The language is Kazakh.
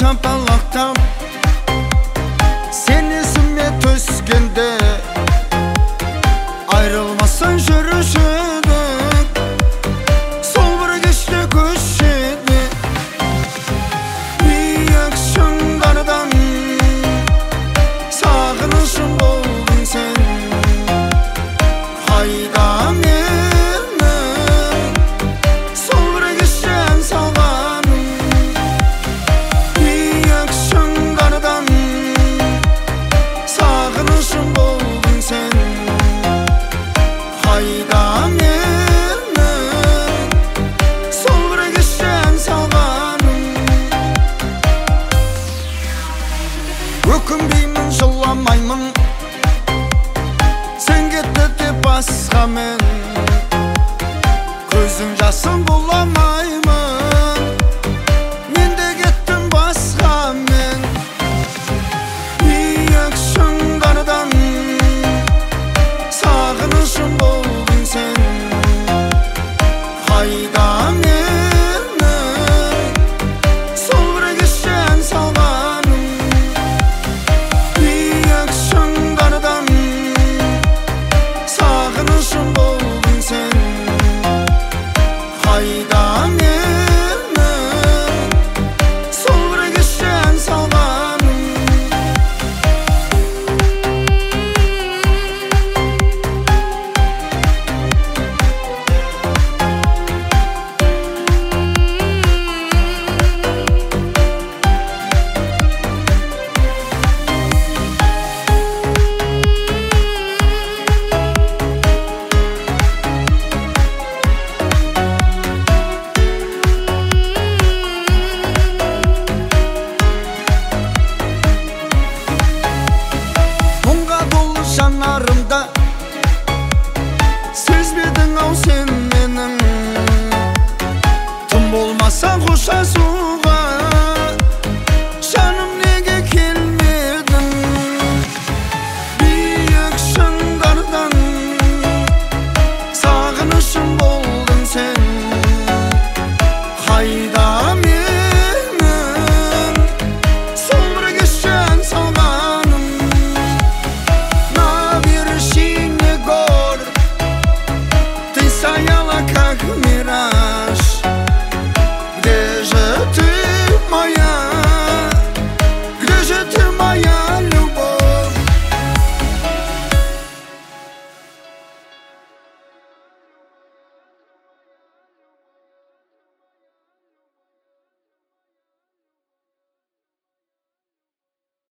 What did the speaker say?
шапалақтап сен есіме түскенде айрылмастан жүруші едік сол бір кеште көшеде биік шыңдардан сағынышым болдың сен қайда менің сол бір кеште ән салғаным биік шыңдардан сағынышым болдың сен қайда менің сол бір кеште ән салғаным өкінбеймін жыламаймын сен кетті деп басқамен көзің жасын бұламаймын мен де кеттім басқамен биік шыңдардан сағынышым болдың сен қайда менің сол бір кеште ән салғаным биік шыңдардан сағынышым болдың сен қайда менің сол бір кеште ән салғаным мұңға толы жанарымда сезбедің ау сен менің тым болмаса қоштасу